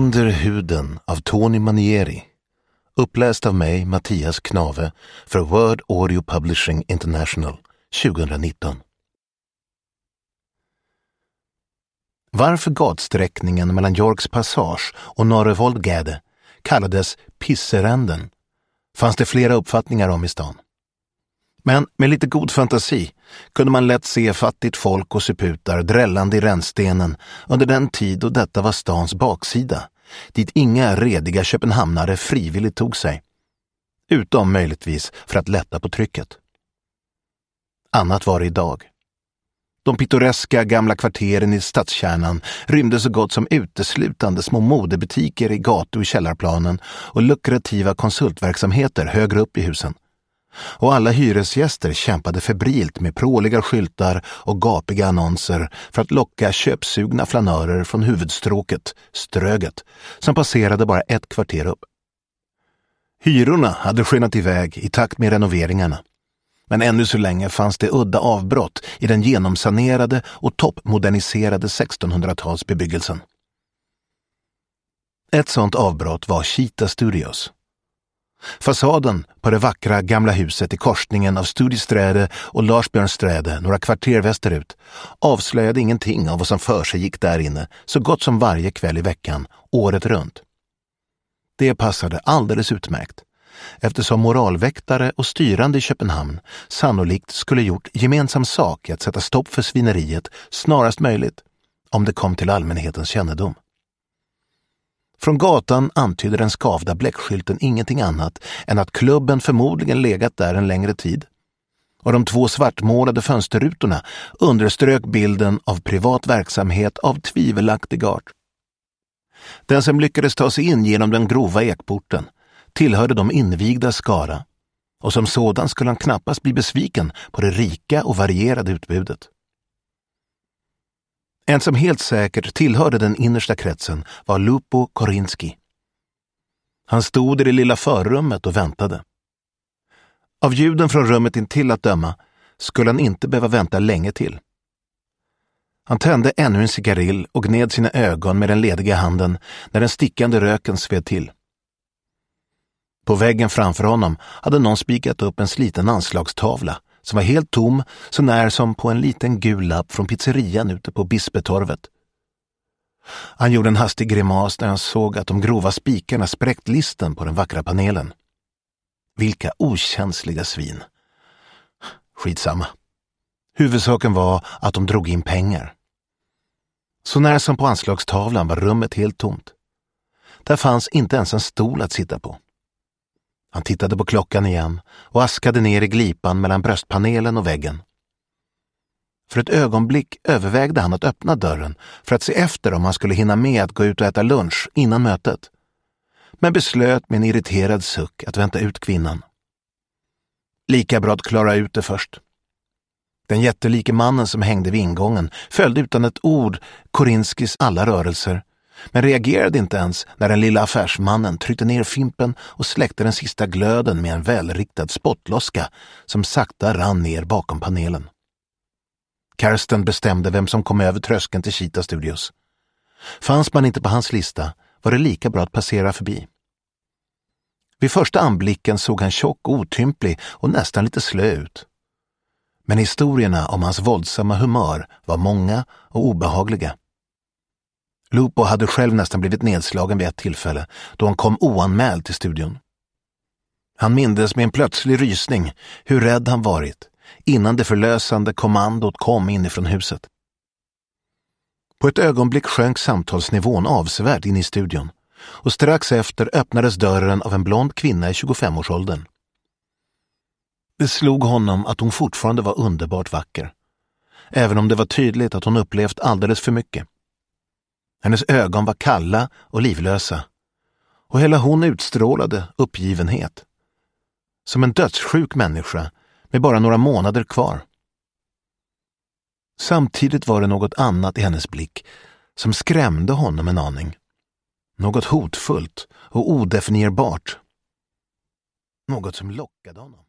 Under huden av Tony Manieri. Uppläst av mig, Mattias Knave, för Word Audio Publishing International 2019. Varför gatsträckningen mellan Yorks Passage och Norre Voldgade kallades Pisseränden fanns det flera uppfattningar om i stan. Men med lite god fantasi kunde man lätt se fattigt folk och suputar drällande i rännstenen under den tid då detta var stans baksida, dit inga rediga köpenhamnare frivilligt tog sig, utom möjligtvis för att lätta på trycket. Annat var det idag. De pittoreska gamla kvarteren i stadskärnan rymde så gott som uteslutande små modebutiker i gatu- och källarplanen och lukrativa konsultverksamheter högre upp i husen. Och alla hyresgäster kämpade febrilt med pråliga skyltar och gapiga annonser för att locka köpsugna flanörer från huvudstråket, Ströget, som passerade bara ett kvarter upp. Hyrorna hade skenat iväg i takt med renoveringarna. Men ännu så länge fanns det udda avbrott i den genomsanerade och toppmoderniserade 1600-talsbebyggelsen. Ett sådant avbrott var Kita Studios. Fasaden på det vackra gamla huset i korsningen av Studisträde och Larsbjörnsträde några kvarter västerut avslöjade ingenting av vad som för sig gick där inne så gott som varje kväll i veckan, året runt. Det passade alldeles utmärkt, eftersom moralväktare och styrande i Köpenhamn sannolikt skulle gjort gemensam sak i att sätta stopp för svineriet snarast möjligt, om det kom till allmänhetens kännedom. Från gatan antyder den skavda bläckskylten ingenting annat än att klubben förmodligen legat där en längre tid. Och de två svartmålade fönsterrutorna underströk bilden av privat verksamhet av tvivelaktig art. Den som lyckades ta sig in genom den grova ekporten tillhörde de invigda skara, och som sådan skulle han knappast bli besviken på det rika och varierade utbudet. En som helt säkert tillhörde den innersta kretsen var Lupo Korinski. Han stod i det lilla förrummet och väntade. Av ljuden från rummet intill att döma skulle han inte behöva vänta länge till. Han tände ännu en cigarill och gned sina ögon med den lediga handen när den stickande röken sved till. På väggen framför honom hade någon spikat upp en sliten anslagstavla som var helt tom, så när som på en liten gul lapp från pizzerian ute på Bispetorvet. Han gjorde en hastig grimas när han såg att de grova spikarna spräckt listen på den vackra panelen. Vilka okänsliga svin. Skitsamma. Huvudsaken var att de drog in pengar. Så när som på anslagstavlan var rummet helt tomt. Där fanns inte ens en stol att sitta på. Han tittade på klockan igen och askade ner i glipan mellan bröstpanelen och väggen. För ett ögonblick övervägde han att öppna dörren för att se efter om han skulle hinna med att gå ut och äta lunch innan mötet. Men beslöt med en irriterad suck att vänta ut kvinnan. Lika bra att klara ut det först. Den jättelike mannen som hängde vid ingången följde utan ett ord Korinskis alla rörelser, men reagerade inte ens när den lilla affärsmannen tryckte ner fimpen och släckte den sista glöden med en välriktad spottloska som sakta rann ner bakom panelen. Karsten bestämde vem som kom över tröskeln till Kita Studios. Fanns man inte på hans lista var det lika bra att passera förbi. Vid första anblicken såg han tjock, otymplig och nästan lite slö ut. Men historierna om hans våldsamma humör var många och obehagliga. Lupo hade själv nästan blivit nedslagen vid ett tillfälle då han kom oanmäld till studion. Han mindes med en plötslig rysning hur rädd han varit innan det förlösande kommandot kom inifrån huset. På ett ögonblick sjönk samtalsnivån avsevärt in i studion och strax efter öppnades dörren av en blond kvinna i 25-årsåldern. Det slog honom att hon fortfarande var underbart vacker, även om det var tydligt att hon upplevt alldeles för mycket. Hennes ögon var kalla och livlösa, och hela hon utstrålade uppgivenhet. Som en dödssjuk människa med bara några månader kvar. Samtidigt var det något annat i hennes blick som skrämde honom en aning. Något hotfullt och odefinierbart. Något som lockade honom.